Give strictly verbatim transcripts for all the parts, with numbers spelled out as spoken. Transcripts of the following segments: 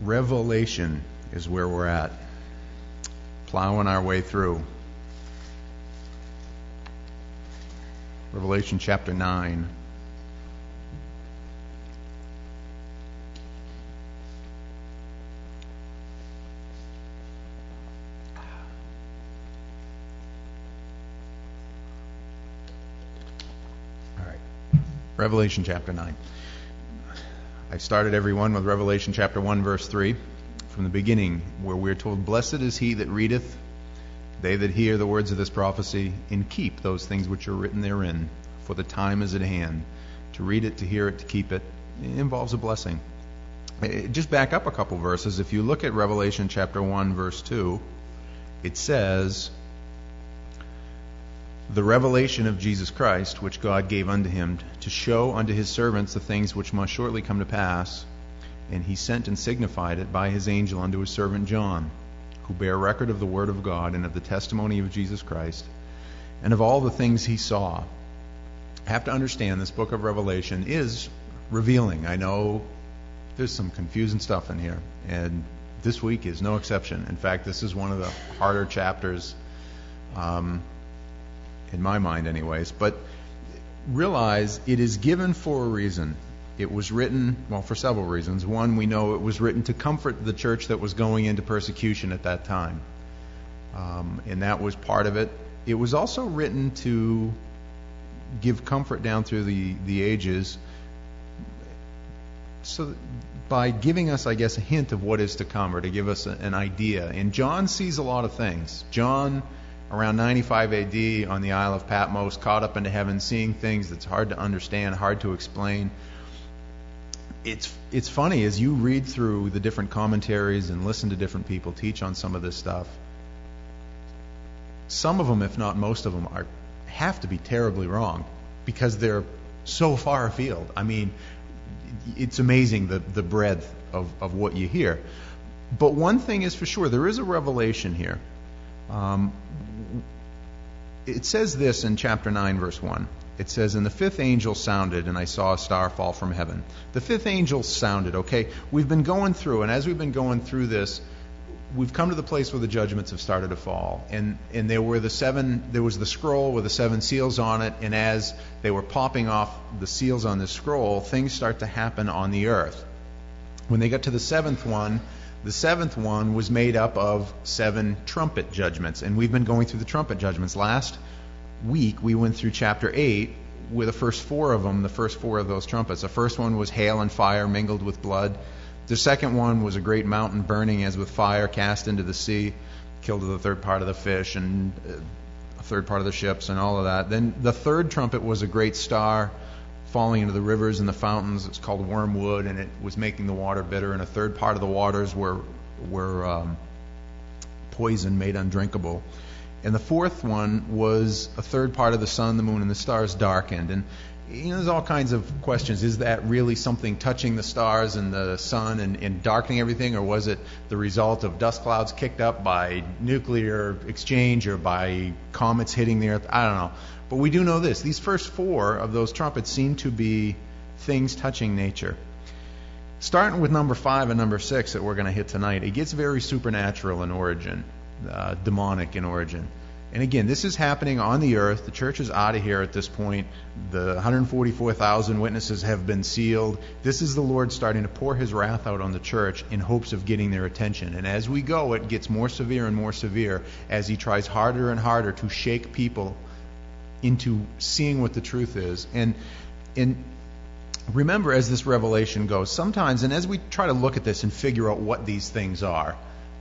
Revelation is where we're at. Plowing our way through. Revelation chapter nine. All right. Revelation chapter nine. I started every one with Revelation chapter one, verse three, from the beginning, where we're told, "Blessed is he that readeth, they that hear the words of this prophecy, and keep those things which are written therein, for the time is at hand." To read it, to hear it, to keep it, it involves a blessing. Just back up a couple verses. If you look at Revelation chapter one, verse two, it says, "The revelation of Jesus Christ, which God gave unto him, to show unto his servants the things which must shortly come to pass. And he sent and signified it by his angel unto his servant John, who bare record of the word of God and of the testimony of Jesus Christ, and of all the things he saw." I have to understand this book of Revelation is revealing. I know there's some confusing stuff in here, and this week is no exception. In fact, this is one of the harder chapters, um, in my mind anyways. But realize it is given for a reason. It was written, well, for several reasons. One, we know it was written to comfort the church that was going into persecution at that time. Um, and that was part of it. It was also written to give comfort down through the, the ages, so by giving us, I guess, a hint of what is to come, or to give us a, an idea. And John sees a lot of things. John, around ninety-five A D, on the Isle of Patmos, caught up into heaven, seeing things that's hard to understand, hard to explain. It's it's funny, as you read through the different commentaries and listen to different people teach on some of this stuff, some of them, if not most of them, are have to be terribly wrong, because they're so far afield. I mean, it's amazing the, the breadth of, of what you hear. But one thing is for sure, there is a revelation here. Um, it says this in chapter nine, verse one. It says, "And the fifth angel sounded, and I saw a star fall from heaven." The fifth angel sounded, okay? We've been going through, and as we've been going through this, we've come to the place where the judgments have started to fall. And and there were the seven, there was the scroll with the seven seals on it, and as they were popping off the seals on this scroll, things start to happen on the earth. When they got to the seventh one, the seventh one was made up of seven trumpet judgments. And we've been going through the trumpet judgments. Last week we went through chapter eight with the first four of them, the first four of those trumpets. The first one was hail and fire mingled with blood. The second one was a great mountain burning as with fire cast into the sea, killed the third part of the fish and a third part of the ships and all of that. Then the third trumpet was a great star falling into the rivers and the fountains. It's called wormwood, and it was making the water bitter. And a third part of the waters were were um, poison made undrinkable. And the fourth one was a third part of the sun, the moon, and the stars darkened. And you know, there's all kinds of questions. Is that really something touching the stars and the sun and, and darkening everything, or was it the result of dust clouds kicked up by nuclear exchange or by comets hitting the earth? I don't know. But we do know this. These first four of those trumpets seem to be things touching nature. Starting with number five and number six that we're going to hit tonight, it gets very supernatural in origin. Uh, demonic in origin. And again, this is happening on the earth. The church is out of here at this point. The one hundred forty-four thousand witnesses have been sealed. This is the Lord starting to pour his wrath out on the church in hopes of getting their attention. And as we go, it gets more severe and more severe as he tries harder and harder to shake people into seeing what the truth is. And and remember, as this revelation goes, sometimes, and as we try to look at this and figure out what these things are,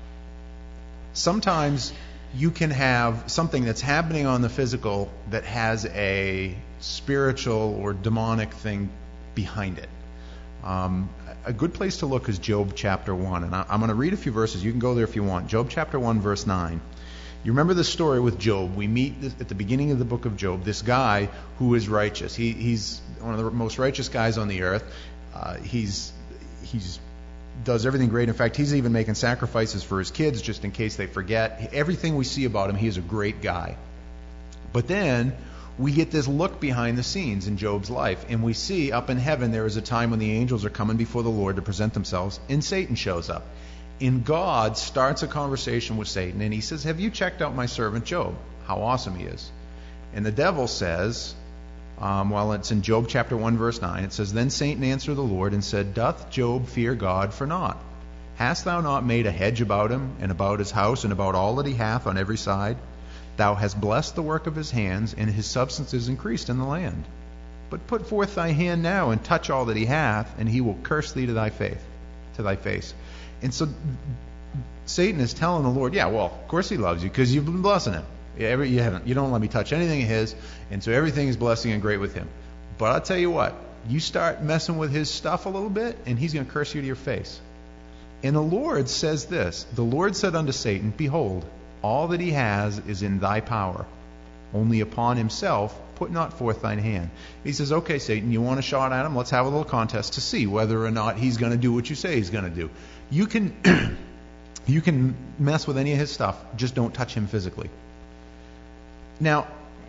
sometimes you can have something that's happening on the physical that has a spiritual or demonic thing behind it. Um, a good place to look is Job chapter one. And I, I'm going to read a few verses. You can go there if you want. Job chapter one, verse nine. You remember the story with Job. We meet this, at the beginning of the book of Job, this guy who is righteous. He, he's one of the most righteous guys on the earth. Uh, he's he's does everything great. In fact, he's even making sacrifices for his kids just in case they forget. Everything we see about him, he is a great guy. But then, we get this look behind the scenes in Job's life, and we see up in heaven there is a time when the angels are coming before the Lord to present themselves, and Satan shows up. And God starts a conversation with Satan, and he says, have you checked out my servant Job? How awesome he is. And the devil says, um, well, it's in Job chapter one, verse nine, it says, then Satan answered the Lord and said, doth Job fear God for naught? Hast thou not made a hedge about him, and about his house, and about all that he hath on every side? Thou hast blessed the work of his hands, and his substance is increased in the land. But put forth thy hand now, and touch all that he hath, and he will curse thee to thy faith, to thy face. And so Satan is telling the Lord, yeah, well, of course he loves you, because you've been blessing him. You, ever, you haven't. You don't let me touch anything of his, and so everything is blessing and great with him. But I'll tell you what, you start messing with his stuff a little bit, and he's going to curse you to your face. And the Lord says this, the Lord said unto Satan, behold, all that he has is in thy power. Only upon himself put not forth thine hand. He says, okay, Satan, you want a shot at him? Let's have a little contest to see whether or not he's going to do what you say he's going to do. You can you can mess with any of his stuff, just don't touch him physically. Now,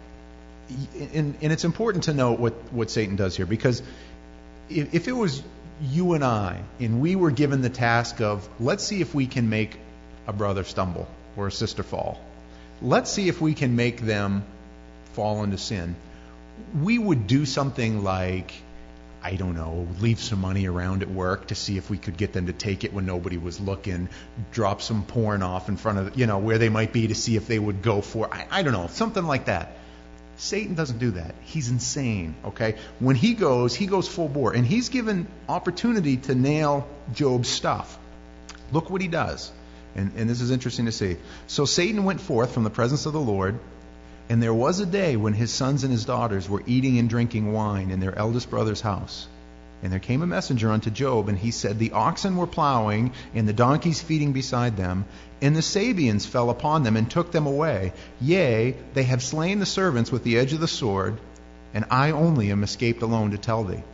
and, and it's important to note what, what Satan does here, because if, if it was you and I, and we were given the task of, let's see if we can make a brother stumble or a sister fall. Let's see if we can make them fall into sin. We would do something like, I don't know, leave some money around at work to see if we could get them to take it when nobody was looking, drop some porn off in front of, you know, where they might be to see if they would go for, I, I don't know, something like that. Satan doesn't do that. He's insane, okay? When he goes, he goes full bore. And he's given opportunity to nail Job's stuff. Look what he does. And, and this is interesting to see. So Satan went forth from the presence of the Lord, and there was a day when his sons and his daughters were eating and drinking wine in their eldest brother's house. And there came a messenger unto Job, and he said, the oxen were plowing, and the donkeys feeding beside them, and the Sabeans fell upon them and took them away. Yea, they have slain the servants with the edge of the sword, and I only am escaped alone to tell thee.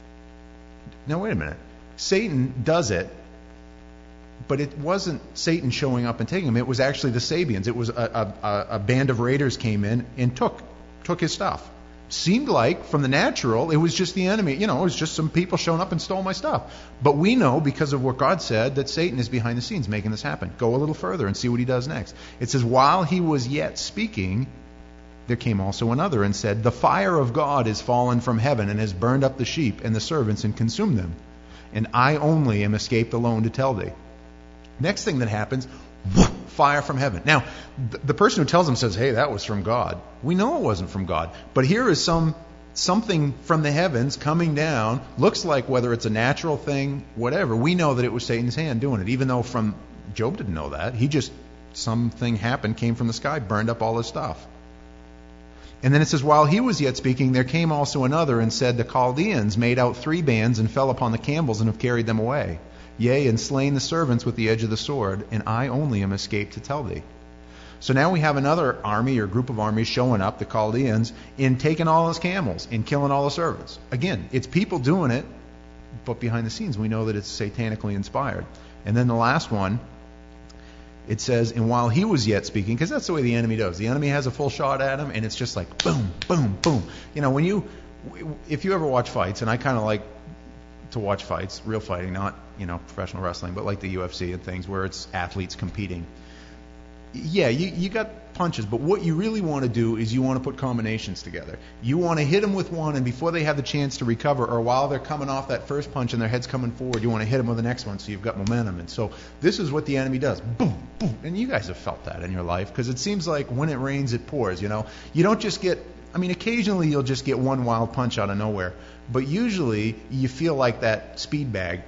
Now wait a minute. Satan does it, but it wasn't Satan showing up and taking him. It was actually the Sabeans. It was a, a, a band of raiders came in and took took his stuff. Seemed like, from the natural, it was just the enemy. You know, it was just some people showing up and stole my stuff. But we know, because of what God said, that Satan is behind the scenes making this happen. Go a little further and see what he does next. It says, while he was yet speaking, there came also another and said, the fire of God is fallen from heaven and has burned up the sheep and the servants and consumed them. And I only am escaped alone to tell thee. Next thing that happens, whoosh, fire from heaven. Now, th- the person who tells them says, hey, that was from God. We know it wasn't from God. But here is some something from the heavens coming down. Looks like, whether it's a natural thing, whatever, we know that it was Satan's hand doing it. Even though from Job didn't know that. He just, something happened, came from the sky, burned up all his stuff. And then it says, while he was yet speaking, there came also another and said, the Chaldeans made out three bands and fell upon the camels and have carried them away. Yea, and slain the servants with the edge of the sword, and I only am escaped to tell thee. So now we have another army or group of armies showing up, the Chaldeans, in taking all his camels, in killing all the servants. Again, it's people doing it, but behind the scenes we know that it's satanically inspired. And then the last one, it says, and while he was yet speaking, because that's the way the enemy does. The enemy has a full shot at him, and it's just like boom, boom, boom. You know, when you, if you ever watch fights, and I kind of like to watch fights, real fighting, not, you know, professional wrestling, but like the U F C and things where it's athletes competing. Yeah, you, you got punches, but what you really want to do is you want to put combinations together. You want to hit them with one, and before they have the chance to recover, or while they're coming off that first punch and their head's coming forward, you want to hit them with the next one so you've got momentum. And so this is what the enemy does. Boom, boom. And you guys have felt that in your life, because it seems like when it rains, it pours, you know. You don't just get, I mean, occasionally you'll just get one wild punch out of nowhere, but usually you feel like that speed bag,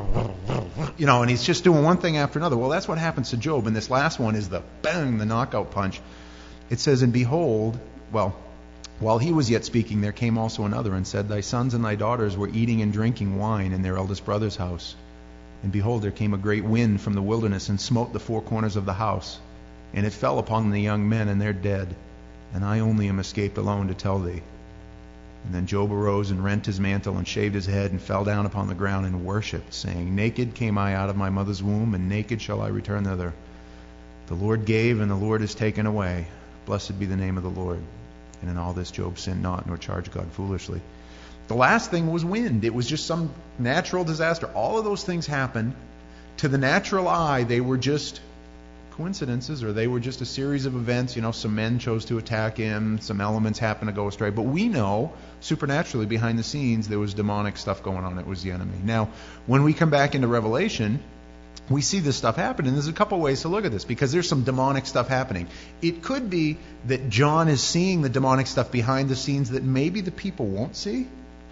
you know, and he's just doing one thing after another. Well, that's what happens to Job, and this last one is the bang, the knockout punch. It says, and behold, well, while he was yet speaking, there came also another and said, thy sons and thy daughters were eating and drinking wine in their eldest brother's house. And behold, there came a great wind from the wilderness and smote the four corners of the house, and it fell upon the young men, and they're dead. And I only am escaped alone to tell thee. And then Job arose and rent his mantle and shaved his head and fell down upon the ground and worshipped, saying, naked came I out of my mother's womb, and naked shall I return thither. The Lord gave, and the Lord has taken away. Blessed be the name of the Lord. And in all this Job sinned not, nor charged God foolishly. The last thing was wind. It was just some natural disaster. All of those things happened. To the natural eye, they were just coincidences, or they were just a series of events. You know, some men chose to attack him, some elements happened to go astray. But we know, supernaturally, behind the scenes, there was demonic stuff going on. It was the enemy. Now, when we come back into Revelation, we see this stuff happen, and there's a couple ways to look at this, because there's some demonic stuff happening. It could be that John is seeing the demonic stuff behind the scenes that maybe the people won't see.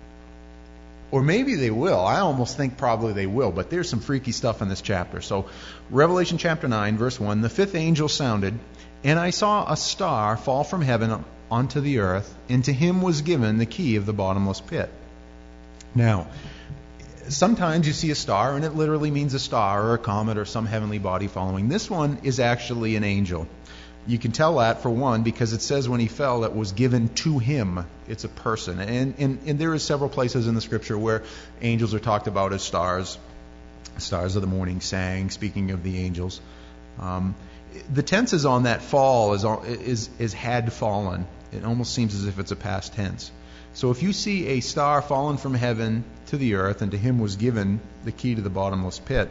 Or maybe they will. I almost think probably they will, but there's some freaky stuff in this chapter. So, Revelation chapter nine, verse one, the fifth angel sounded, and I saw a star fall from heaven onto the earth, and to him was given the key of the bottomless pit. Now, sometimes you see a star, and it literally means a star or a comet or some heavenly body following. This one is actually an angel. You can tell that, for one, because it says when he fell, it was given to him. It's a person. And, and, and there are several places in the Scripture where angels are talked about as stars. Stars of the morning sang, speaking of the angels. Um, the tenses on that fall is, is, is had fallen. It almost seems as if it's a past tense. So if you see a star fallen from heaven to the earth, and to him was given the key to the bottomless pit,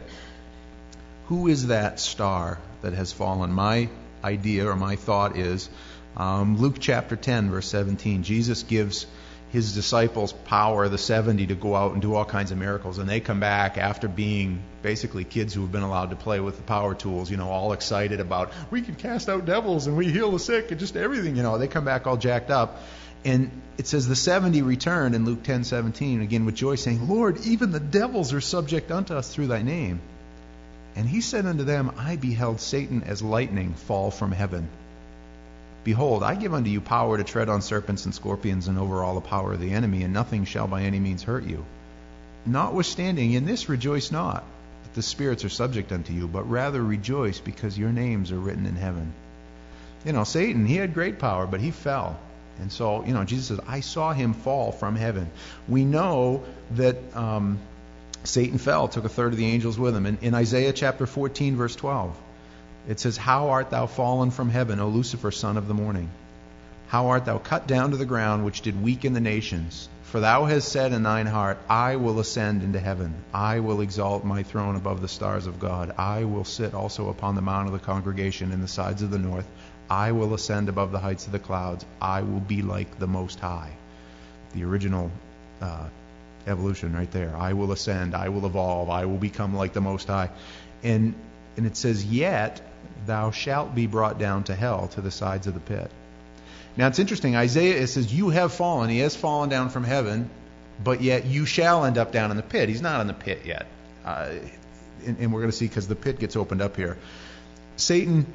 who is that star that has fallen? My idea or my thought is um, Luke chapter ten, verse seventeen. Jesus gives his disciples power, the seventy, to go out and do all kinds of miracles, and they come back after being basically kids who have been allowed to play with the power tools, you know, all excited about, we can cast out devils and we heal the sick and just everything, you know. They come back all jacked up. And it says the seventy returned in Luke ten seventeen, again with joy, saying, Lord, even the devils are subject unto us through thy name. And he said unto them, I beheld Satan as lightning fall from heaven. Behold, I give unto you power to tread on serpents and scorpions, and over all the power of the enemy, and nothing shall by any means hurt you. Notwithstanding, in this rejoice not, that the spirits are subject unto you, but rather rejoice, because your names are written in heaven. You know, Satan, he had great power, but he fell. And so, you know, Jesus says, I saw him fall from heaven. We know that um, Satan fell, took a third of the angels with him. In, in Isaiah chapter fourteen, verse twelve, it says, How art thou fallen from heaven, O Lucifer, son of the morning? How art thou cut down to the ground, which did weaken the nations? For thou hast said in thine heart, I will ascend into heaven. I will exalt my throne above the stars of God. I will sit also upon the mount of the congregation in the sides of the north. I will ascend above the heights of the clouds. I will be like the Most High. The original uh, evolution right there. I will ascend. I will evolve. I will become like the Most High. And and it says, yet thou shalt be brought down to hell, to the sides of the pit. Now it's interesting. Isaiah, it says, you have fallen. He has fallen down from heaven, but yet you shall end up down in the pit. He's not in the pit yet. Uh, and, and we're going to see, because the pit gets opened up here. Satan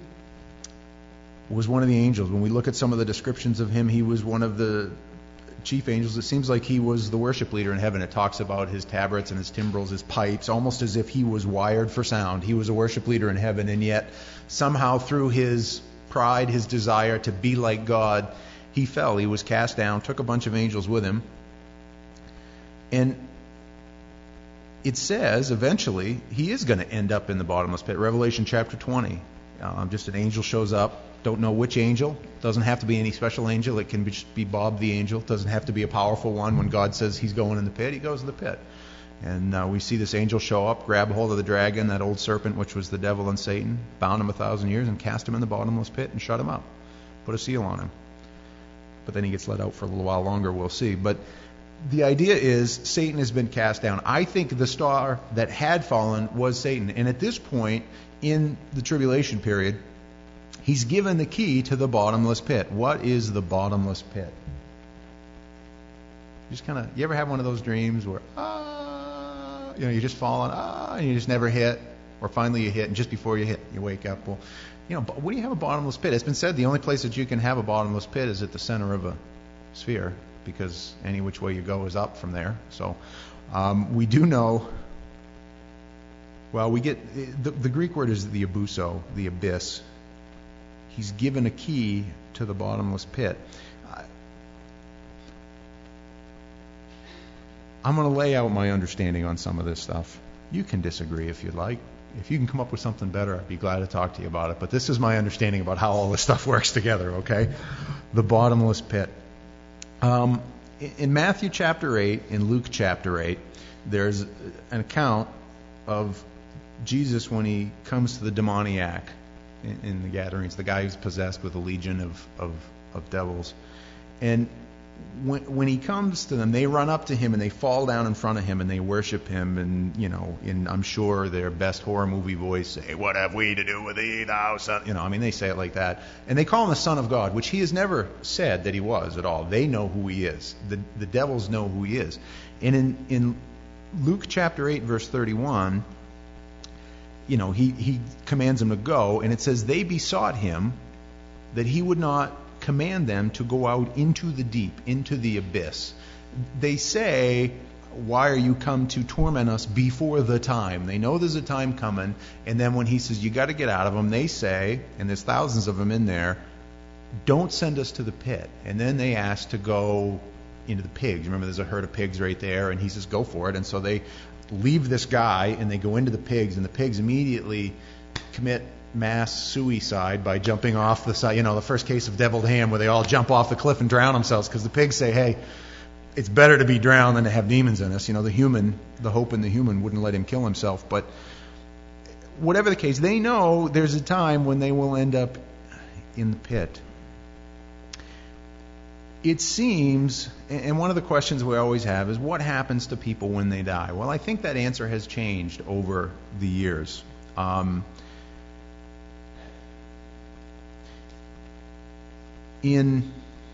was one of the angels. When we look at some of the descriptions of him, he was one of the chief angels. It seems like he was the worship leader in heaven. It talks about his tabrets and his timbrels, his pipes, almost as if he was wired for sound. He was a worship leader in heaven, and yet somehow through his pride, his desire to be like God, he fell. He was cast down, took a bunch of angels with him. And it says eventually he is going to end up in the bottomless pit. Revelation chapter twenty. Um, just an angel shows up. Don't know which angel. Doesn't have to be any special angel. It can be, just be Bob the angel. Doesn't have to be a powerful one. When God says he's going in the pit, he goes in the pit. And uh, we see this angel show up, grab hold of the dragon, that old serpent, which was the devil and Satan, bound him a thousand years, and cast him in the bottomless pit and shut him up. Put a seal on him. But then he gets let out for a little while longer, we'll see. But the idea is Satan has been cast down. I think the star that had fallen was Satan. And at this point in the tribulation period, he's given the key to the bottomless pit. What is the bottomless pit? You just kind of, you ever have one of those dreams where, ah, you know, you're just falling, ah, and you just never hit, or finally you hit, and just before you hit, you wake up. Well, you know, when you have a bottomless pit, it's been said the only place that you can have a bottomless pit is at the center of a sphere, because any which way you go is up from there. So um, we do know, well, we get, the, the Greek word is the abuso, the abyss. He's given a key to the bottomless pit. I'm going to lay out my understanding on some of this stuff. You can disagree if you'd like. if you can come up with something better, I'd be glad to talk to you about it. But this is my understanding about how all this stuff works together, okay? The bottomless pit. Um, in Matthew chapter eight, in Luke chapter eight, there's an account of Jesus when he comes to the demoniac in, in the Gadarenes, the guy who's possessed with a legion of, of, of devils. And when, when he comes to them, they run up to him and they fall down in front of him and they worship him. And, you know, in, I'm sure their best horror movie voice say, "What have we to do with thee, thou son?" You know, I mean, they say it like that. And they call him the Son of God, which he has never said that he was at all. They know who he is. The, the devils know who he is. And in, in Luke chapter eight, verse thirty-one, you know, he, he commands them to go, and it says, they besought him that he would not command them to go out into the deep, into the abyss. They say, "Why are you come to torment us before the time?" They know there's a time coming, and then when he says, "You got to get out of them," they say, and there's thousands of them in there, "Don't send us to the pit." And then they ask to go into the pigs. Remember, there's a herd of pigs right there, and he says, "Go for it." And so they leave this guy, and they go into the pigs, and the pigs immediately commit mass suicide by jumping off the side. You know, the first case of deviled ham where they all jump off the cliff and drown themselves because the pigs say, "Hey, it's better to be drowned than to have demons in us." You know, the human, the hope in the human wouldn't let him kill himself. But whatever the case, they know there's a time when they will end up in the pit. It seems, and one of the questions we always have is, what happens to people when they die? Well, I think that answer has changed over the years. Um, in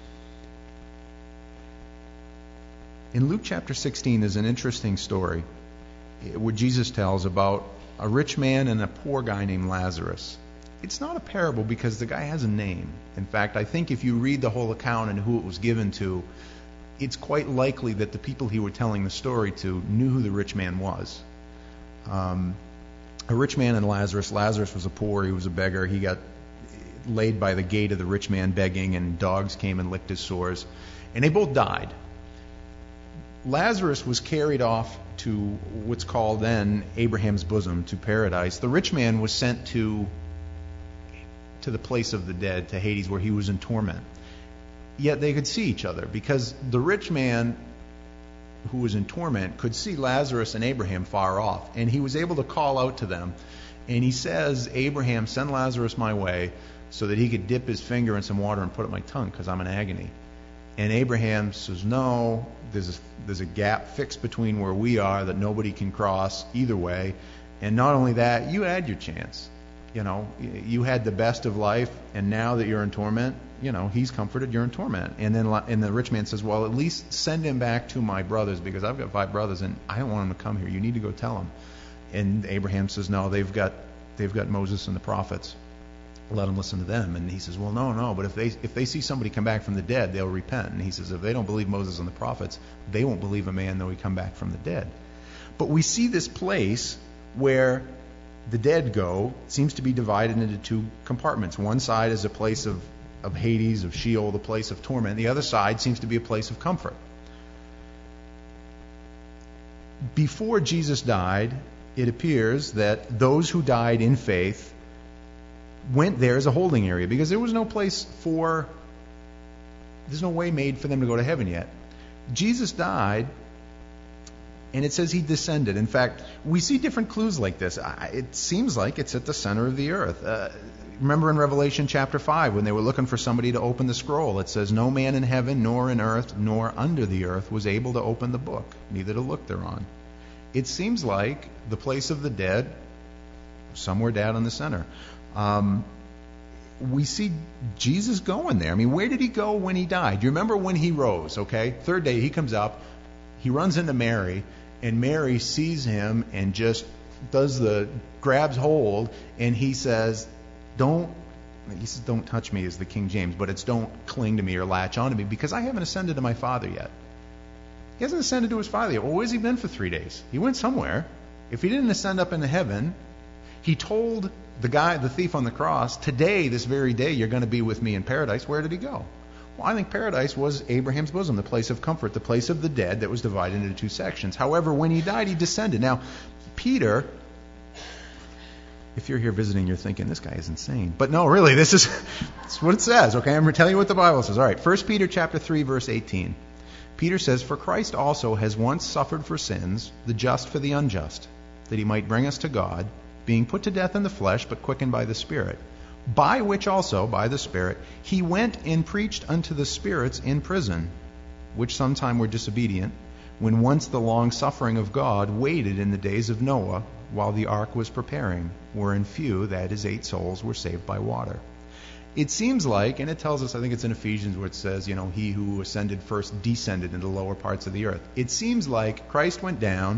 in Luke chapter sixteen, there's an interesting story where Jesus tells about a rich man and a poor guy named Lazarus. It's not a parable because the guy has a name. In fact, I think if you read the whole account and who it was given to, it's quite likely that the people he were telling the story to knew who the rich man was. Um, a rich man and Lazarus. Lazarus was a poor, he was a beggar. He got laid by the gate of the rich man begging, and dogs came and licked his sores. And they both died. Lazarus was carried off to what's called then Abraham's bosom, to paradise. The rich man was sent to to the place of the dead, to Hades, where he was in torment. Yet they could see each other, because the rich man who was in torment could see Lazarus and Abraham far off, and he was able to call out to them. And he says, "Abraham, send Lazarus my way so that he could dip his finger in some water and put it in my tongue, because I'm in agony." And Abraham says, "No, there's a, there's a gap fixed between where we are that nobody can cross either way. And not only that, you had your chance. You know, you had the best of life, and now that you're in torment, you know, he's comforted, you're in torment." And then and the rich man says, "Well, at least send him back to my brothers, because I've got five brothers, and I don't want him to come here. You need to go tell him." And Abraham says, "No, they've got they've got Moses and the prophets. Let them listen to them." And he says, "Well, no, no, but if they if they see somebody come back from the dead, they'll repent." And he says, "If they don't believe Moses and the prophets, they won't believe a man though he come back from the dead." But we see this place where the dead go seems to be divided into two compartments. One side is a place of, of Hades, of Sheol, the place of torment. The other side seems to be a place of comfort. Before Jesus died, it appears that those who died in faith went there as a holding area, because there was no place for, there's no way made for them to go to heaven yet. Jesus died, and it says he descended. In fact, we see different clues like this. It seems like it's at the center of the earth. Uh, remember in Revelation chapter five, when they were looking for somebody to open the scroll, it says, "No man in heaven, nor in earth, nor under the earth was able to open the book, neither to look thereon." It seems like the place of the dead, somewhere down in the center. Um, we see Jesus going there. I mean, where did he go when he died? Do you remember when he rose? Okay, third day he comes up, he runs into Mary, and Mary sees him and just does the, grabs hold, and he says, don't, he says, "Don't touch me," is the King James, but it's "don't cling to me or latch onto me, because I haven't ascended to my Father yet." He hasn't ascended to his Father yet. Well, where's he been for three days? He went somewhere. If he didn't ascend up into heaven, he told the guy, the thief on the cross, "Today, this very day, you're going to be with me in paradise." Where did he go? Well, I think paradise was Abraham's bosom, the place of comfort, the place of the dead that was divided into two sections. However, when he died, he descended. Now, Peter If you're here visiting, you're thinking, this guy is insane. But no, really, this is, this is what it says, okay? I'm going to tell you what the Bible says. All right, First Peter chapter three, verse eighteen. Peter says, "For Christ also has once suffered for sins, the just for the unjust, that he might bring us to God, being put to death in the flesh, but quickened by the Spirit. By which also, by the Spirit, he went and preached unto the spirits in prison, which sometime were disobedient, when once the long suffering of God waited in the days of Noah, while the ark was preparing, wherein few, that is, eight souls, were saved by water." It seems like, and it tells us, I think it's in Ephesians where it says, you know, he who ascended first descended into the lower parts of the earth. It seems like Christ went down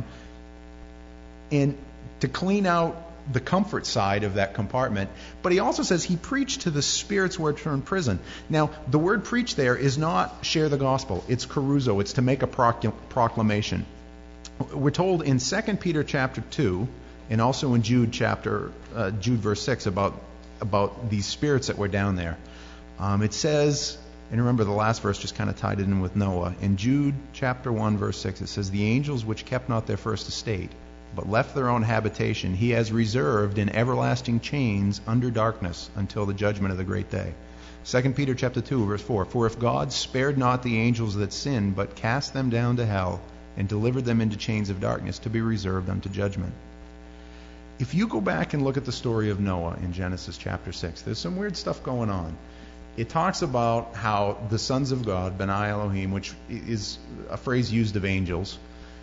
and to clean out the comfort side of that compartment, but he also says he preached to the spirits which were in prison. Now, the word preach there is not share the gospel. It's caruso. It's to make a proclamation. We're told in Second Peter chapter two, and also in Jude chapter uh, Jude verse six about about these spirits that were down there. Um, it says, and remember the last verse just kind of tied it in with Noah. In Jude chapter one verse six, it says, "The angels which kept not their first estate, but left their own habitation, he has reserved in everlasting chains under darkness until the judgment of the great day." Second Peter chapter two verse four, "For if God spared not the angels that sinned, but cast them down to hell, and delivered them into chains of darkness to be reserved unto judgment." If you go back and look at the story of Noah in Genesis chapter six, there's some weird stuff going on. It talks about how the sons of God, Benai Elohim, which is a phrase used of angels,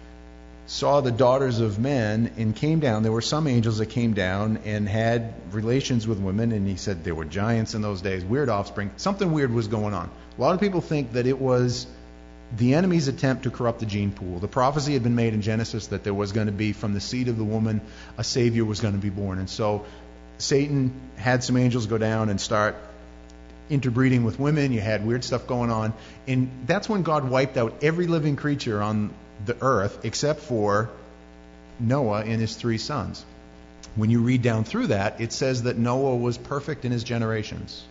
saw the daughters of men and came down. There were some angels that came down and had relations with women, and he said there were giants in those days, weird offspring. Something weird was going on. A lot of people think that it was the enemy's attempt to corrupt the gene pool. The prophecy had been made in Genesis that there was going to be, from the seed of the woman, a Savior was going to be born. And so Satan had some angels go down and start interbreeding with women. You had weird stuff going on. And that's when God wiped out every living creature on the earth except for Noah and his three sons. When you read down through that, it says that Noah was perfect in his generations.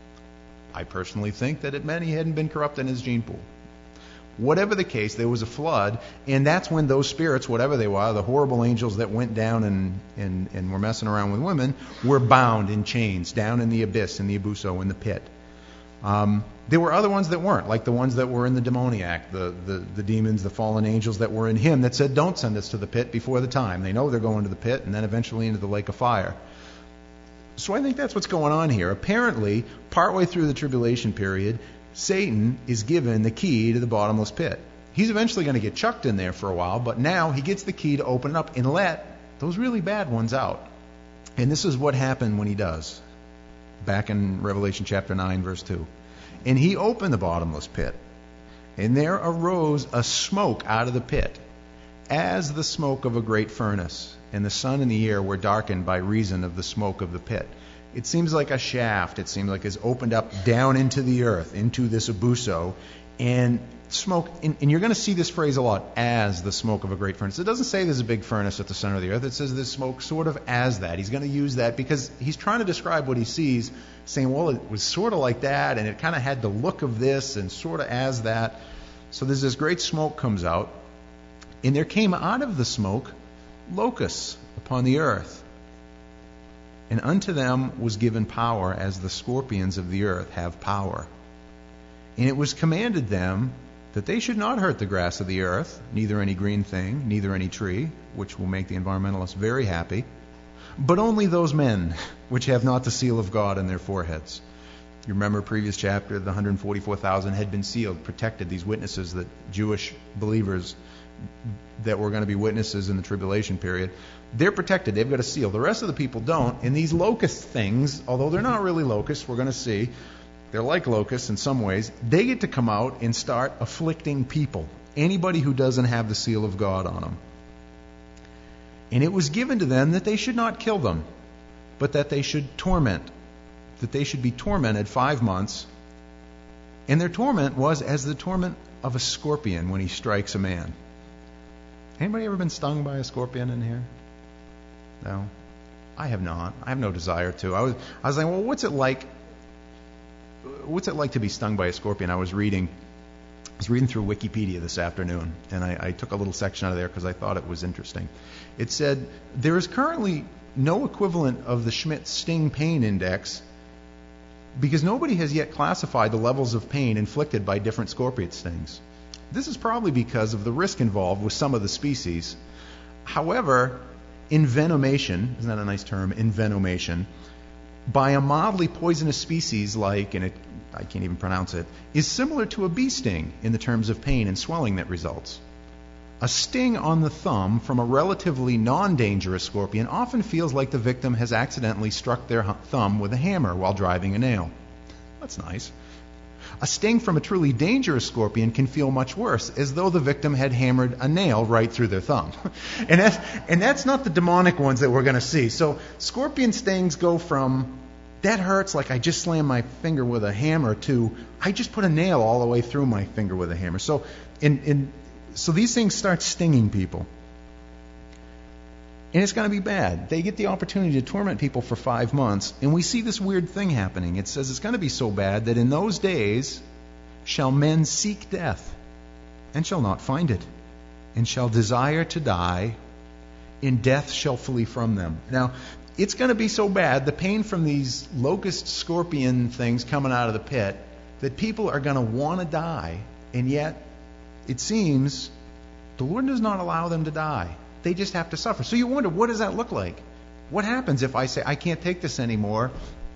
I personally think that it meant he hadn't been corrupt in his gene pool. Whatever the case, there was a flood, and that's when those spirits, whatever they were, the horrible angels that went down and, and, and were messing around with women, were bound in chains down in the abyss, in the abuso, in the pit. Um, there were other ones that weren't, like the ones that were in the demoniac, the, the, the demons, the fallen angels that were in him that said, don't send us to the pit before the time. They know they're going to the pit and then eventually into the lake of fire. So I think that's what's going on here. Apparently, partway through the tribulation period, Satan is given the key to the bottomless pit. He's eventually going to get chucked in there for a while, but now he gets the key to open it up and let those really bad ones out. And this is what happened when he does. Back in Revelation chapter nine, verse two. "And he opened the bottomless pit, and there arose a smoke out of the pit, as the smoke of a great furnace, and the sun and the air were darkened by reason of the smoke of the pit." It seems like a shaft, it seems like it's opened up down into the earth, into this abuso, and smoke, and, and you're going to see this phrase a lot, as the smoke of a great furnace. It doesn't say there's a big furnace at the center of the earth. It says there's smoke sort of as that. He's going to use that because he's trying to describe what he sees, saying, well, it was sort of like that, and it kind of had the look of this, and sort of as that. So there's this great smoke comes out, and there came out of the smoke locusts upon the earth. And unto them was given power, as the scorpions of the earth have power. And it was commanded them that they should not hurt the grass of the earth, neither any green thing, neither any tree, which will make the environmentalists very happy, but only those men which have not the seal of God in their foreheads. You remember previous chapter, the one hundred forty-four thousand had been sealed, protected, these witnesses, that Jewish believers that were going to be witnesses in the tribulation period. They're protected. They've got a seal. The rest of the people don't. And these locust things, although they're not really locusts, we're going to see, they're like locusts in some ways, they get to come out and start afflicting people. Anybody who doesn't have the seal of God on them. And it was given to them that they should not kill them, but that they should torment. That they should be tormented five months. And their torment was as the torment of a scorpion when he strikes a man. Anybody ever been stung by a scorpion in here? No? I have not. I have no desire to. I was I was like, well, what's it like what's it like to be stung by a scorpion? I was reading I was reading through Wikipedia this afternoon, and I, I took a little section out of there because I thought it was interesting. It said, there is currently no equivalent of the Schmidt sting pain index because nobody has yet classified the levels of pain inflicted by different scorpion stings. This is probably because of the risk involved with some of the species. However, envenomation, isn't that a nice term, envenomation, by a mildly poisonous species like, and it, I can't even pronounce it, is similar to a bee sting in the terms of pain and swelling that results. A sting on the thumb from a relatively non-dangerous scorpion often feels like the victim has accidentally struck their thumb with a hammer while driving a nail. That's nice. A sting from a truly dangerous scorpion can feel much worse, as though the victim had hammered a nail right through their thumb. and, that's, and that's not the demonic ones that we're going to see. So scorpion stings go from, that hurts like I just slammed my finger with a hammer, to I just put a nail all the way through my finger with a hammer. So in, in So these things start stinging people. And it's going to be bad. They get the opportunity to torment people for five months, and we see this weird thing happening. It says it's going to be so bad that in those days shall men seek death, and shall not find it, and shall desire to die, and death shall flee from them. Now, it's going to be so bad, the pain from these locust scorpion things coming out of the pit, that people are going to want to die, and yet it seems the Lord does not allow them to die. They just have to suffer. So you wonder, what does that look like? What happens if I say, I can't take this anymore?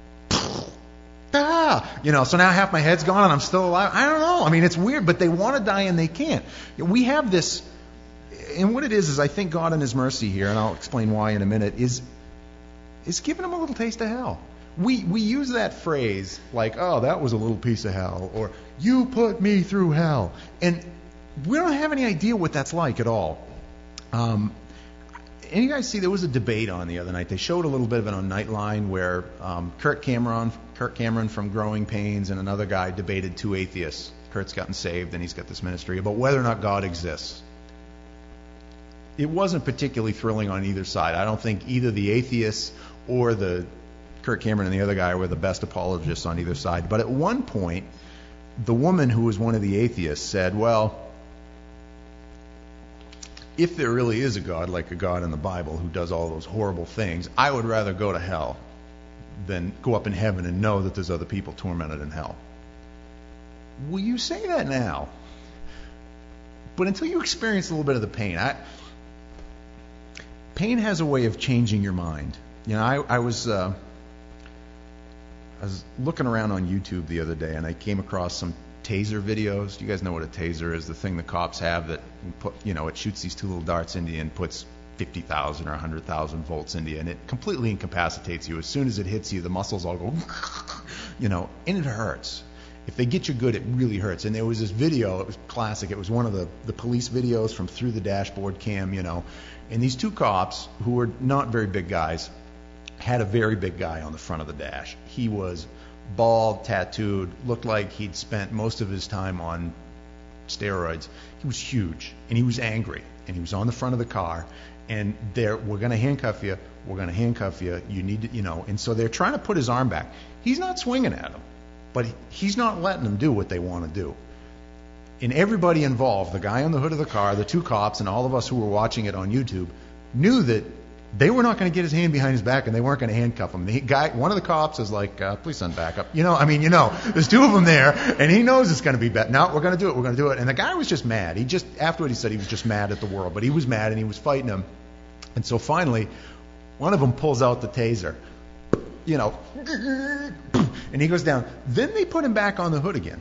Ah! You know, so now half my head's gone and I'm still alive. I don't know. I mean, it's weird, but they want to die and they can't. We have this, and what it is is I think God in His mercy here, and I'll explain why in a minute, is, is giving them a little taste of hell. We we use that phrase like, oh, that was a little piece of hell, or you put me through hell. And we don't have any idea what that's like at all. Um, and you guys see there was a debate on the other night. They showed a little bit of it on Nightline where um, Kurt Cameron, Kurt Cameron from Growing Pains and another guy debated two atheists. Kurt's gotten saved and he's got this ministry about whether or not God exists. It wasn't particularly thrilling on either side. I don't think either the atheists or the Kurt Cameron and the other guy were the best apologists on either side. But at one point, the woman who was one of the atheists said, well, if there really is a God, like a God in the Bible, who does all those horrible things, I would rather go to hell than go up in heaven and know that there's other people tormented in hell. Well, you say that now. But until you experience a little bit of the pain, I, pain has a way of changing your mind. You know, I, I was uh, I was looking around on YouTube the other day, and I came across some taser videos. Do you guys know what a taser is? The thing the cops have that, put, you know, it shoots these two little darts into you and puts fifty thousand or one hundred thousand volts into you, and it completely incapacitates you. As soon as it hits you, the muscles all go, you know, and it hurts. If they get you good, it really hurts. And there was this video, it was classic. It was one of the, the police videos from Through the Dashboard Cam, you know. And these two cops, who were not very big guys, had a very big guy on the front of the dash. He was bald, tattooed, looked like he'd spent most of his time on steroids. He was huge, and he was angry, and he was on the front of the car, and they're, we're going to handcuff you, we're going to handcuff you, you need to, you know, and so they're trying to put his arm back. He's not swinging at him, but he's not letting them do what they want to do. And everybody involved, the guy on the hood of the car, the two cops, and all of us who were watching it on YouTube, knew that they were not going to get his hand behind his back, and they weren't going to handcuff him. The guy, one of the cops is like, uh, please send back up. You know, I mean, you know, there's two of them there, and he knows it's going to be bad. No, we're going to do it. We're going to do it. And the guy was just mad. He just, afterward, he said he was just mad at the world, but he was mad, and he was fighting him. And so finally, one of them pulls out the taser, you know, and he goes down. Then they put him back on the hood again.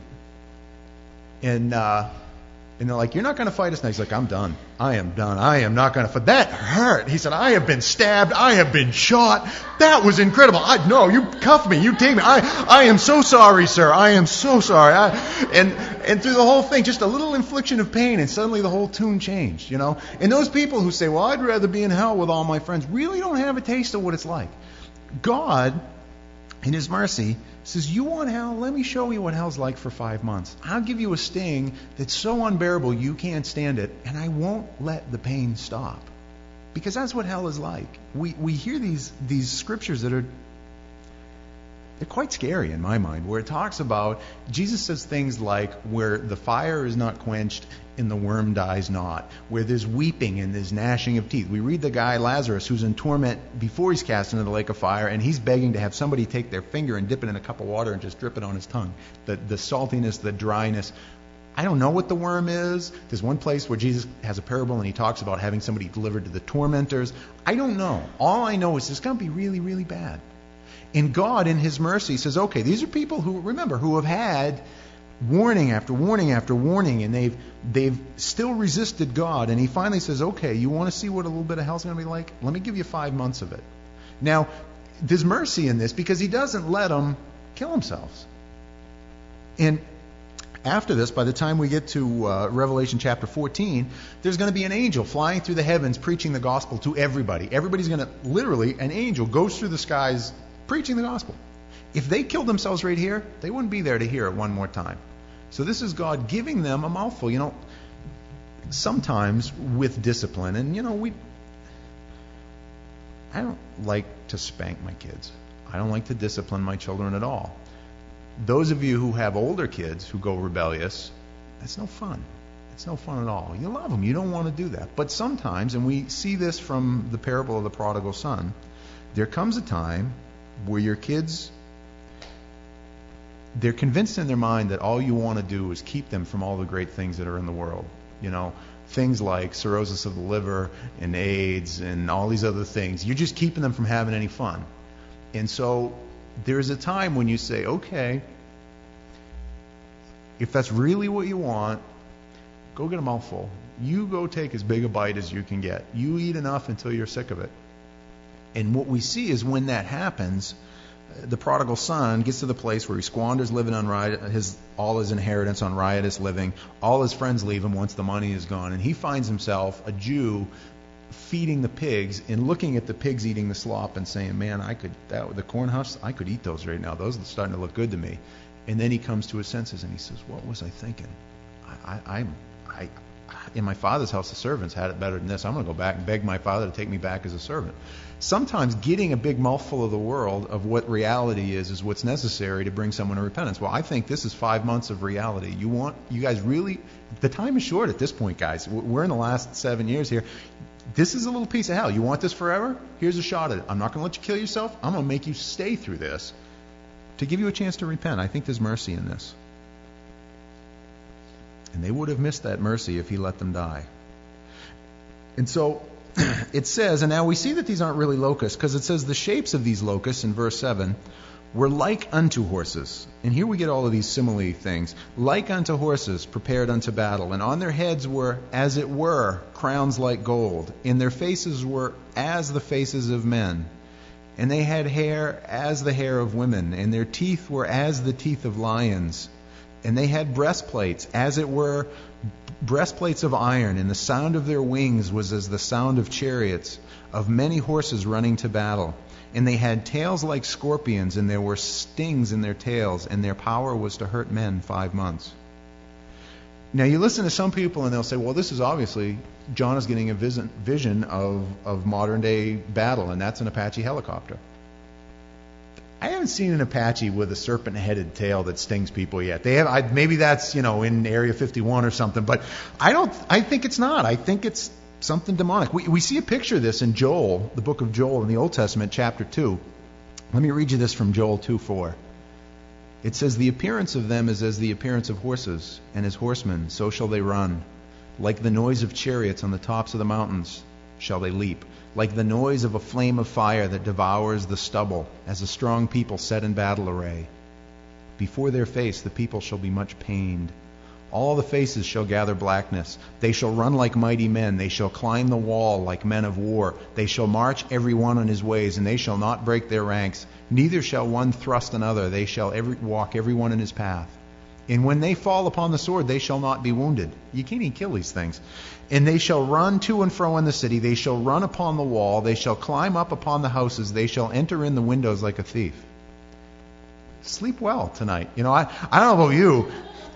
And, uh, And they're like, you're not going to fight us now. He's like, I'm done. I am done. I am not going to fight. That hurt. He said, I have been stabbed. I have been shot. That was incredible. I no, you cuff me. You take me. I, I am so sorry, sir. I am so sorry. I, and, and through the whole thing, just a little infliction of pain, and suddenly the whole tune changed, you know. And those people who say, well, I'd rather be in hell with all my friends, really don't have a taste of what it's like. God, in His mercy, says, you want hell? Let me show you what hell's like for five months. I'll give you a sting that's so unbearable you can't stand it, and I won't let the pain stop. Because that's what hell is like. We we hear these these scriptures that are they're quite scary in my mind, where it talks about, Jesus says things like, where the fire is not quenched and the worm dies not, where there's weeping and there's gnashing of teeth. We read the guy Lazarus who's in torment before he's cast into the lake of fire, and he's begging to have somebody take their finger and dip it in a cup of water and just drip it on his tongue. The, the saltiness, the dryness. I don't know what the worm is. There's one place where Jesus has a parable and he talks about having somebody delivered to the tormentors. I don't know. All I know is it's going to be really, really bad. And God, in His mercy, says, okay, these are people who, remember, who have had warning after warning after warning, and they've they've still resisted God. And He finally says, okay, you want to see what a little bit of hell's going to be like? Let me give you five months of it. Now, there's mercy in this because He doesn't let them kill themselves. And after this, by the time we get to uh, Revelation chapter fourteen, there's going to be an angel flying through the heavens preaching the gospel to everybody. Everybody's going to, literally, an angel goes through the skies preaching the gospel. If they killed themselves right here, they wouldn't be there to hear it one more time. So this is God giving them a mouthful. You know, sometimes with discipline, and you know, we, I don't like to spank my kids. I don't like to discipline my children at all. Those of you who have older kids who go rebellious, that's no fun. It's no fun at all. You love them. You don't want to do that. But sometimes, and we see this from the parable of the prodigal son, there comes a time where your kids, they're convinced in their mind that all you want to do is keep them from all the great things that are in the world. You know, things like cirrhosis of the liver and AIDS and all these other things. You're just keeping them from having any fun. And so there's a time when you say, okay, if that's really what you want, go get a mouthful. You go take as big a bite as you can get. You eat enough until you're sick of it. And what we see is when that happens, the prodigal son gets to the place where he squanders living on riot, his all his inheritance on riotous living. All his friends leave him once the money is gone, and he finds himself a Jew feeding the pigs and looking at the pigs eating the slop and saying, "Man, I could that the corn husks, I could eat those right now. Those are starting to look good to me." And then he comes to his senses and he says, "What was I thinking? I, I, I, I in my father's house, the servants had it better than this. I'm going to go back and beg my father to take me back as a servant." Sometimes getting a big mouthful of the world, of what reality is, is what's necessary to bring someone to repentance. Well, I think this is five months of reality. You want, you guys really, the time is short at this point, guys. We're in the last seven years here. This is a little piece of hell. You want this forever? Here's a shot at it. I'm not going to let you kill yourself. I'm going to make you stay through this to give you a chance to repent. I think there's mercy in this. And they would have missed that mercy if He let them die. And so it says, and now we see that these aren't really locusts, because it says the shapes of these locusts in verse seven were like unto horses. And here we get all of these simile things. Like unto horses prepared unto battle. And on their heads were, as it were, crowns like gold. And their faces were as the faces of men. And they had hair as the hair of women. And their teeth were as the teeth of lions. And they had breastplates, as it were, breastplates of iron, and the sound of their wings was as the sound of chariots, of many horses running to battle. And they had tails like scorpions, and there were stings in their tails, and their power was to hurt men five months. Now you listen to some people and they'll say, well, this is obviously, John is getting a vision, vision of, of modern day battle, and that's an Apache helicopter. I haven't seen an Apache with a serpent-headed tail that stings people yet. They have, I, maybe that's, you know, in Area fifty-one or something, but I don't. I think it's not. I think it's something demonic. We we see a picture of this in Joel, the book of Joel in the Old Testament, chapter two. Let me read you this from Joel two four. It says, "The appearance of them is as the appearance of horses, and as horsemen, so shall they run. Like the noise of chariots on the tops of the mountains shall they leap. Like the noise of a flame of fire that devours the stubble, as a strong people set in battle array. Before their face the people shall be much pained. All the faces shall gather blackness. They shall run like mighty men. They shall climb the wall like men of war. They shall march every one on his ways, and they shall not break their ranks. Neither shall one thrust another. They shall every, walk every one in his path. And when they fall upon the sword, they shall not be wounded." You can't even kill these things. "And they shall run to and fro in the city. They shall run upon the wall. They shall climb up upon the houses. They shall enter in the windows like a thief." Sleep well tonight. You know, I, I don't know about you.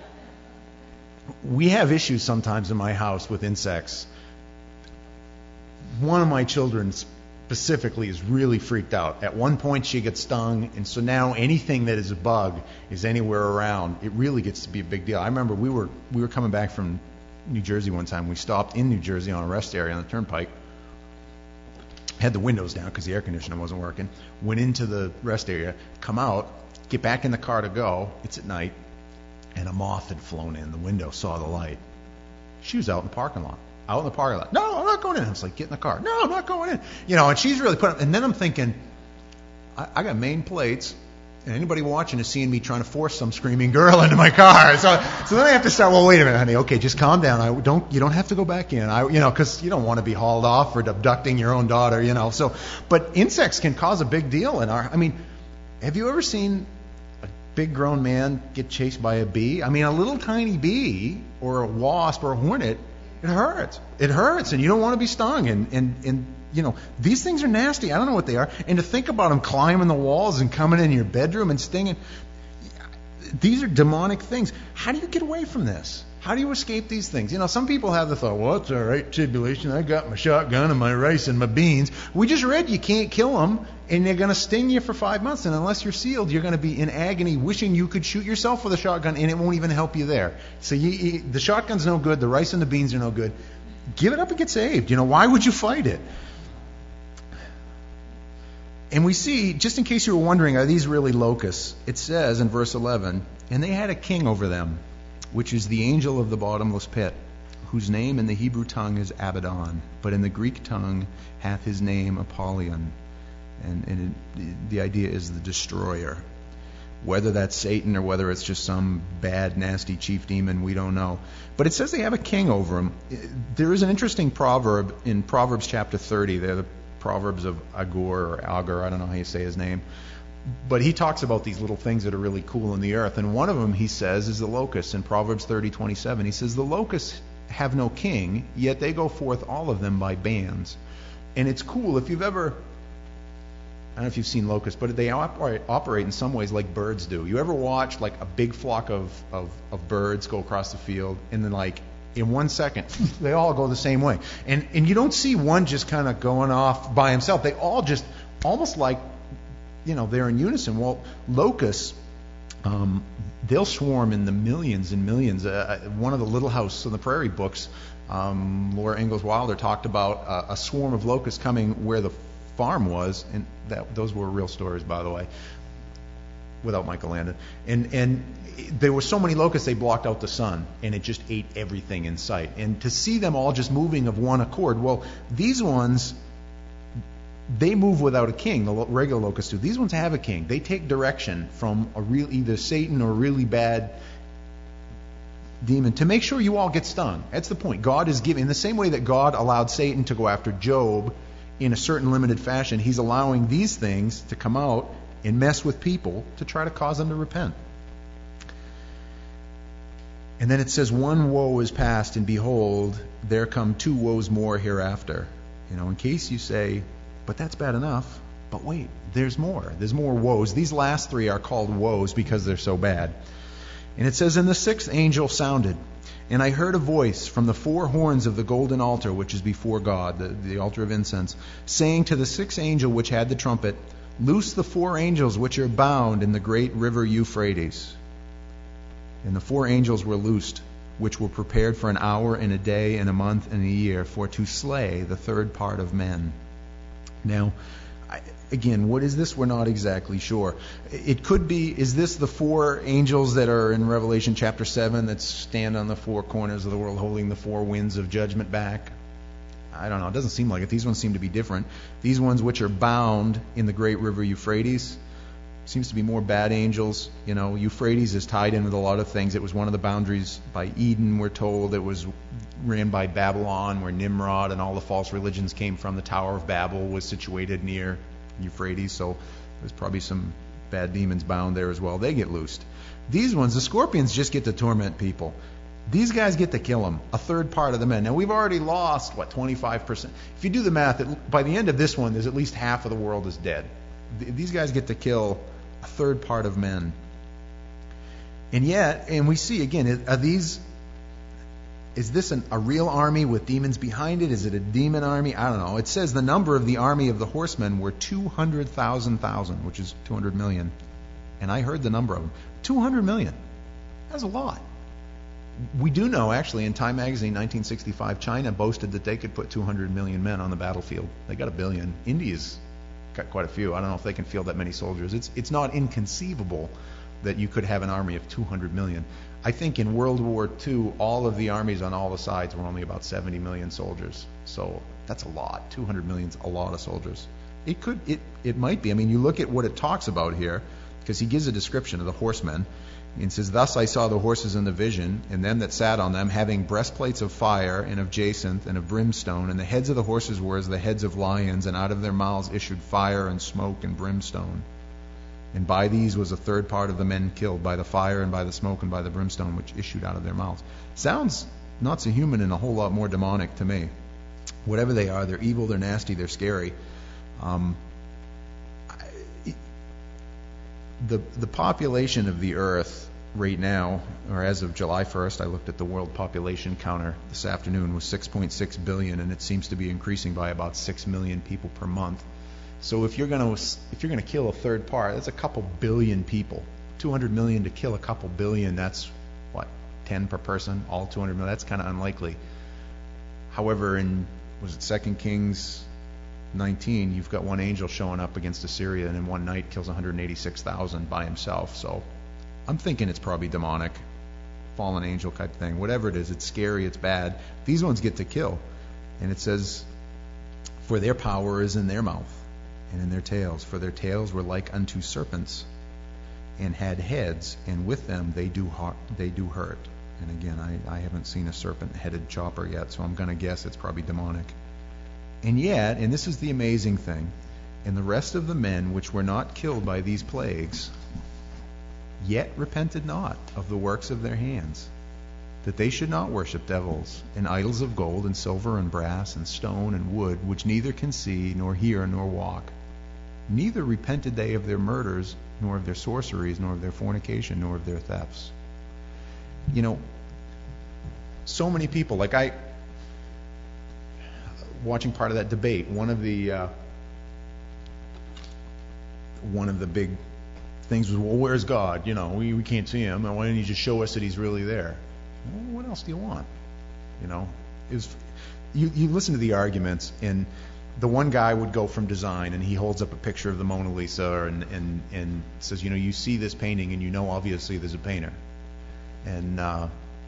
We have issues sometimes in my house with insects. One of my children specifically is really freaked out. At one point she gets stung, and so now anything that is a bug is anywhere around. It really gets to be a big deal. I remember we were we were coming back from New Jersey one time. We stopped in New Jersey on a rest area on the turnpike. Had the windows down because the air conditioner wasn't working. Went into the rest area, come out, get back in the car to go. It's at night, and a moth had flown in the window, saw the light. She was out in the parking lot. Out in the parking lot. No, I'm not going in. I was like, get in the car. No, I'm not going in. You know, and she's really put up. And then I'm thinking, I, I got main plates, and anybody watching is seeing me trying to force some screaming girl into my car. So, so then I have to start. Well, wait a minute, honey. Okay, just calm down. I don't. You don't have to go back in. I, you know, because you don't want to be hauled off for abducting your own daughter. You know. So, but insects can cause a big deal in our. I mean, have you ever seen a big grown man get chased by a bee? I mean, a little tiny bee or a wasp or a hornet. It hurts. It hurts, and you don't want to be stung. And, and, and, you know, these things are nasty. I don't know what they are. And to think about them climbing the walls and coming in your bedroom and stinging, these are demonic things. How do you get away from this? How do you escape these things? You know, some people have the thought, well, it's all right, tribulation. I got my shotgun and my rice and my beans. We just read you can't kill them, and they're going to sting you for five months. And unless you're sealed, you're going to be in agony wishing you could shoot yourself with a shotgun, and it won't even help you there. So you, you, the shotgun's no good. The rice and the beans are no good. Give it up and get saved. You know, why would you fight it? And we see, just in case you were wondering, are these really locusts? It says in verse eleven, and they had a king over them, which is the angel of the bottomless pit, whose name in the Hebrew tongue is Abaddon, but in the Greek tongue hath his name Apollyon. And, and it, the idea is the destroyer. Whether that's Satan or whether it's just some bad, nasty chief demon, we don't know. But it says they have a king over him. There is an interesting proverb in Proverbs chapter thirty. They're the Proverbs of Agur or Agur, I don't know how you say his name. But he talks about these little things that are really cool in the earth. And one of them, he says, is the locusts. In Proverbs thirty twenty-seven, he says, the locusts have no king, yet they go forth all of them by bands. And it's cool. If you've ever, I don't know if you've seen locusts, but they operate, operate in some ways like birds do. You ever watch like a big flock of, of, of birds go across the field, and then like in one second, they all go the same way. And, and you don't see one just kind of going off by himself. They all just, almost like, you know, they're in unison. Well, locusts, um, they'll swarm in the millions and millions. Uh, one of the Little House on the Prairie books, um, Laura Ingalls Wilder talked about uh, a swarm of locusts coming where the farm was, and that, those were real stories, by the way, without Michael Landon. And and there were so many locusts they blocked out the sun, and it just ate everything in sight. And to see them all just moving of one accord, well, these ones, they move without a king, the regular locusts do. These ones have a king. They take direction from a real, either Satan or a really bad demon to make sure you all get stung. That's the point. God is giving, in the same way that God allowed Satan to go after Job in a certain limited fashion, he's allowing these things to come out and mess with people to try to cause them to repent. And then it says, one woe is past, and behold, there come two woes more hereafter. You know, in case you say, but that's bad enough. But wait, there's more. There's more woes. These last three are called woes because they're so bad. And it says, and the sixth angel sounded, and I heard a voice from the four horns of the golden altar, which is before God, the, the altar of incense, saying to the sixth angel which had the trumpet, loose the four angels which are bound in the great river Euphrates. And the four angels were loosed, which were prepared for an hour and a day and a month and a year, for to slay the third part of men. Now, I, again, what is this? We're not exactly sure. It could be, is this the four angels that are in Revelation chapter seven that stand on the four corners of the world holding the four winds of judgment back? I don't know. It doesn't seem like it. These ones seem to be different. These ones which are bound in the great river Euphrates seems to be more bad angels. You know, Euphrates is tied in with a lot of things. It was one of the boundaries by Eden, we're told. It was ran by Babylon, where Nimrod and all the false religions came from. The Tower of Babel was situated near Euphrates, so there's probably some bad demons bound there as well. They get loosed. These ones, the scorpions, just get to torment people. These guys get to kill them, a third part of the men. Now, we've already lost, what, twenty-five percent? If you do the math, it, by the end of this one, there's at least half of the world is dead. Th- these guys get to kill a third part of men. And yet, and we see, again, are these is this an, a real army with demons behind it? Is it a demon army? I don't know. It says the number of the army of the horsemen were two hundred thousand thousand, which is two hundred million. And I heard the number of them. two hundred million. That's a lot. We do know, actually, in Time magazine, nineteen sixty-five, China boasted that they could put two hundred million men on the battlefield. They got a billion. India's got quite a few. I don't know if they can field that many soldiers. It's it's not inconceivable that you could have an army of two hundred million. I think in World War Two, all of the armies on all the sides were only about seventy million soldiers. So that's a lot. two hundred million's a lot of soldiers. It could, it, it might be. I mean, you look at what it talks about here, because he gives a description of the horsemen. And says, thus I saw the horses in the vision, and them that sat on them, having breastplates of fire, and of jacinth, and of brimstone, and the heads of the horses were as the heads of lions, and out of their mouths issued fire, and smoke, and brimstone. And by these was a third part of the men killed, by the fire, and by the smoke, and by the brimstone, which issued out of their mouths. Sounds not so human and a whole lot more demonic to me. Whatever they are, they're evil, they're nasty, they're scary. Um, The the population of the earth right now, or as of July first, I looked at the world population counter this afternoon, was six point six billion, and it seems to be increasing by about six million people per month. So if you're going to if you're going to kill a third part, that's a couple billion people. two hundred million to kill a couple billion, that's what, ten per person, all two hundred million. That's kind of unlikely. However, in was it Second Kings nineteen, you've got one angel showing up against Assyria, and in one night kills one hundred eighty-six thousand by himself. So I'm thinking it's probably demonic, fallen angel type thing. Whatever it is, it's scary, it's bad. These ones get to kill. And it says, for their power is in their mouth and in their tails. For their tails were like unto serpents, and had heads, and with them they do har- they do hurt. And again, I, I haven't seen a serpent-headed chopper yet, so I'm going to guess it's probably demonic. And yet, and this is the amazing thing, and the rest of the men which were not killed by these plagues, yet repented not of the works of their hands, that they should not worship devils, and idols of gold, and silver, and brass, and stone, and wood, which neither can see, nor hear, nor walk. Neither repented they of their murders, nor of their sorceries, nor of their fornication, nor of their thefts. You know, so many people, like I... watching part of that debate, one of the uh, one of the big things was, well, where's God? You know, we, we can't see him. Why don't you just show us that he's really there? Well, what else do you want? You know, it was, you you listen to the arguments, and the one guy would go from design, and he holds up a picture of the Mona Lisa, and and and says, you know, you see this painting, and you know obviously there's a painter, and. Uh,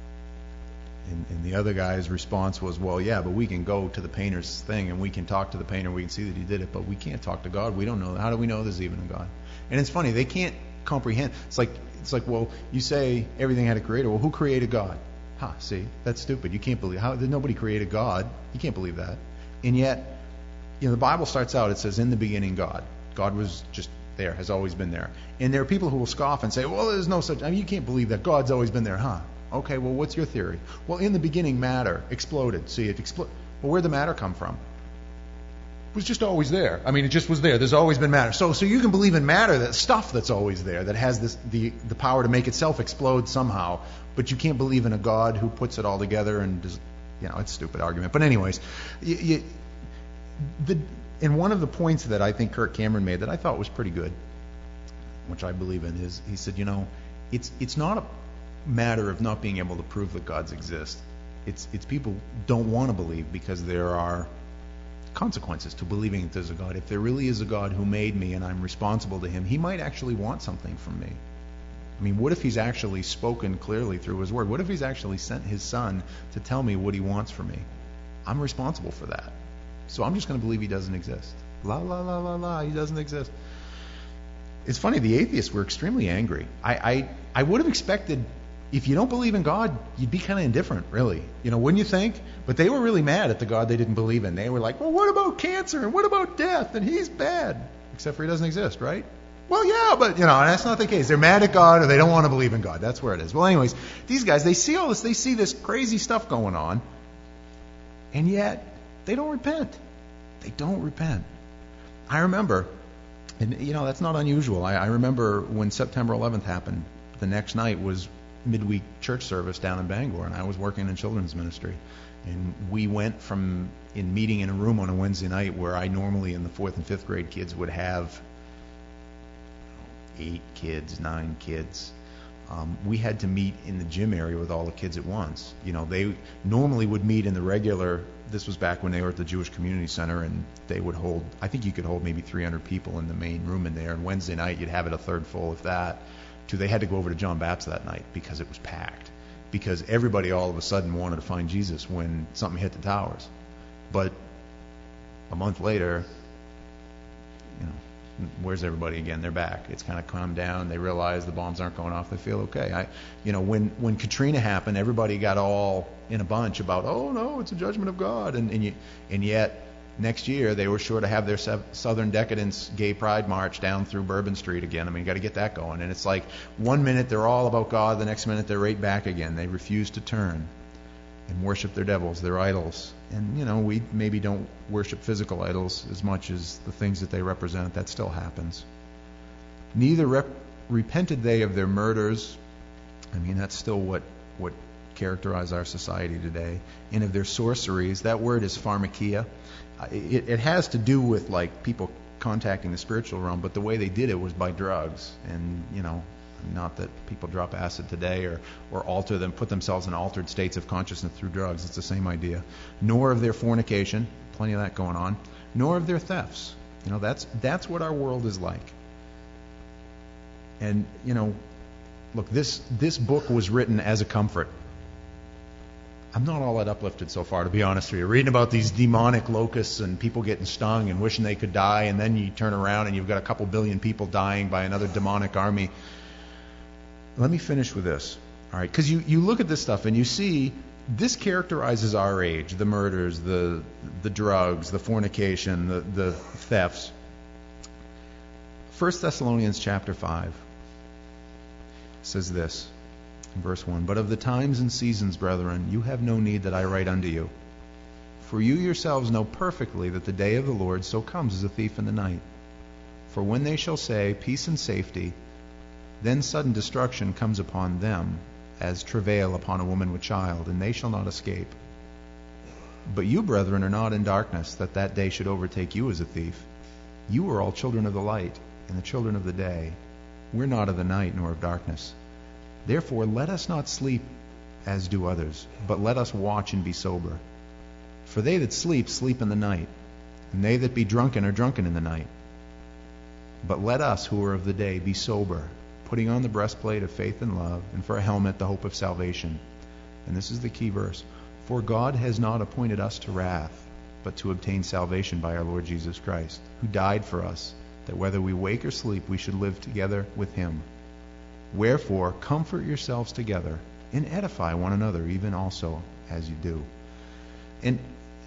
And, and the other guy's response was, well, yeah, but we can go to the painter's thing, and we can talk to the painter, we can see that he did it, but we can't talk to God. We don't know. How do we know there's even a God? And it's funny, they can't comprehend. It's like, it's like, well, you say everything had a creator. Well, who created God? Ha, huh, see, that's stupid. You can't believe how nobody created God. You can't believe that. And yet, you know, the Bible starts out, it says, in the beginning, God. God was just there, has always been there. And there are people who will scoff and say, well, there's no such, I mean, you can't believe that God's always been there, huh? Okay, well, what's your theory? Well, in the beginning, matter exploded. See, it exploded. Well, where'd the matter come from? It was just always there. I mean, it just was there. There's always been matter. So, so you can believe in matter, that stuff that's always there, that has this the the power to make itself explode somehow. But you can't believe in a God who puts it all together and does, you know, it's a stupid argument. But anyways, you, you, the and one of the points that I think Kirk Cameron made that I thought was pretty good, which I believe in, is he said, you know, it's it's not a matter of not being able to prove that gods exist. It's it's people don't want to believe because there are consequences to believing that there's a God. If there really is a God who made me and I'm responsible to him, he might actually want something from me. I mean, what if he's actually spoken clearly through his word? What if he's actually sent his son to tell me what he wants from me? I'm responsible for that. So I'm just going to believe he doesn't exist. La, la, la, la, la, he doesn't exist. It's funny, the atheists were extremely angry. I, I, I would have expected, if you don't believe in God, you'd be kind of indifferent, really. You know, wouldn't you think? But they were really mad at the God they didn't believe in. They were like, well, what about cancer? And what about death? And he's bad. Except for he doesn't exist, right? Well, yeah, but, you know, that's not the case. They're mad at God or they don't want to believe in God. That's where it is. Well, anyways, these guys, they see all this. They see this crazy stuff going on. And yet, they don't repent. They don't repent. I remember, and, you know, that's not unusual. I, I remember when September eleventh happened, the next night was midweek church service down in Bangor, and I was working in children's ministry. And we went from in meeting in a room on a Wednesday night where I normally in the fourth and fifth grade kids would have eight kids, nine kids. Um, we had to meet in the gym area with all the kids at once. You know, they normally would meet in the regular, this was back when they were at the Jewish Community Center, and they would hold, I think you could hold maybe three hundred people in the main room in there. And Wednesday night, you'd have it a third full, if that. To they had to go over to John Baptist that night because it was packed. Because everybody all of a sudden wanted to find Jesus when something hit the towers. But a month later, you know, where's everybody again? They're back. It's kind of calmed down. They realize the bombs aren't going off. They feel okay. I, you know, when, when Katrina happened, everybody got all in a bunch about, oh no, it's a judgment of God. And, and, you, and yet next year they were sure to have their Southern Decadence Gay Pride March down through Bourbon Street again. I mean, you got to get that going. And it's like one minute they're all about God, the next minute they're right back again. They refuse to turn and worship their devils, their idols. And, you know, we maybe don't worship physical idols as much as the things that they represent. That still happens. Neither rep- repented they of their murders. I mean, that's still what, what characterize our society today. And of their sorceries. That word is pharmakia. It, it has to do with, like, people contacting the spiritual realm, but the way they did it was by drugs. And, you know, not that people drop acid today or, or alter them, put themselves in altered states of consciousness through drugs. It's the same idea. Nor of their fornication, plenty of that going on, nor of their thefts. You know, that's that's what our world is like. And, you know, look, this this book was written as a comfort. I'm not all that uplifted so far, to be honest with you. Reading about these demonic locusts and people getting stung and wishing they could die, and then you turn around and you've got a couple billion people dying by another demonic army. Let me finish with this, all right? Because you, you look at this stuff and you see this characterizes our age: the murders, the the drugs, the fornication, the, the thefts. First Thessalonians chapter five says this. Verse one, but of the times and seasons, brethren, you have no need that I write unto you. For you yourselves know perfectly that the day of the Lord so comes as a thief in the night. For when they shall say, peace and safety, then sudden destruction comes upon them, as travail upon a woman with child, and they shall not escape. But you, brethren, are not in darkness, that that day should overtake you as a thief. You are all children of the light, and the children of the day. We're not of the night, nor of darkness. Therefore, let us not sleep as do others, but let us watch and be sober. For they that sleep, sleep in the night, and they that be drunken are drunken in the night. But let us, who are of the day, be sober, putting on the breastplate of faith and love, and for a helmet the hope of salvation. And this is the key verse. For God has not appointed us to wrath, but to obtain salvation by our Lord Jesus Christ, who died for us, that whether we wake or sleep, we should live together with him. Wherefore, comfort yourselves together and edify one another, even also as you do. And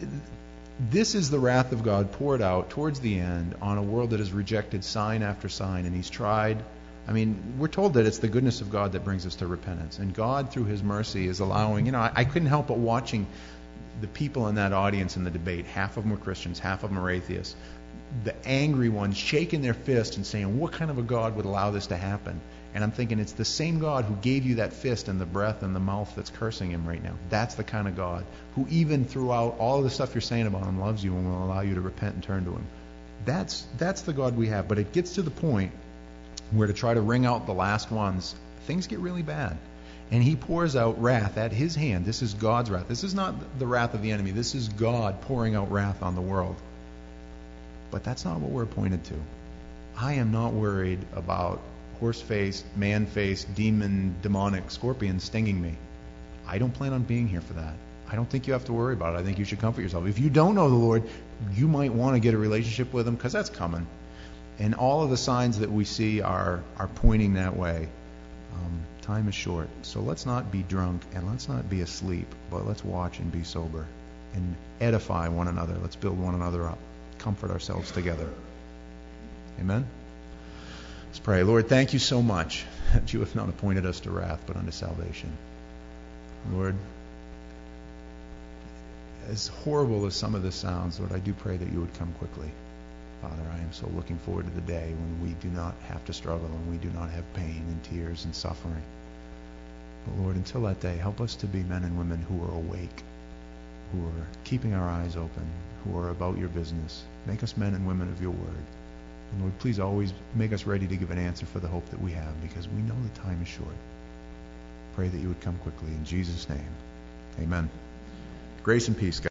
this is the wrath of God poured out towards the end on a world that has rejected sign after sign, and he's tried. I mean, we're told that it's the goodness of God that brings us to repentance. And God, through his mercy, is allowing, you know, I, I couldn't help but watching the people in that audience in the debate. Half of them were Christians, half of them are atheists. The angry ones shaking their fist and saying, what kind of a God would allow this to happen? And I'm thinking, it's the same God who gave you that fist and the breath and the mouth that's cursing him right now. That's the kind of God who, even throughout all of the stuff you're saying about him, loves you and will allow you to repent and turn to him. That's that's the God we have. But it gets to the point where, to try to wring out the last ones, things get really bad. And he pours out wrath at his hand. This is God's wrath. This is not the wrath of the enemy. This is God pouring out wrath on the world. But that's not what we're appointed to. I am not worried about horse-faced, man-faced, demon, demonic scorpions stinging me. I don't plan on being here for that. I don't think you have to worry about it. I think you should comfort yourself. If you don't know the Lord, you might want to get a relationship with him, because that's coming. And all of the signs that we see are, are pointing that way. Um, time is short. So let's not be drunk and let's not be asleep, but let's watch and be sober and edify one another. Let's build one another up. Comfort ourselves together. Amen? Let's pray. Lord, thank you so much that you have not appointed us to wrath, but unto salvation. Lord, as horrible as some of this sounds, Lord, I do pray that you would come quickly. Father, I am so looking forward to the day when we do not have to struggle and we do not have pain and tears and suffering. But until that day, help us to be men and women who are awake, who are keeping our eyes open, who are about your business. Make us men and women of your word. And Lord, please always make us ready to give an answer for the hope that we have, because we know the time is short. Pray that you would come quickly. In Jesus' name, amen. Grace and peace, guys.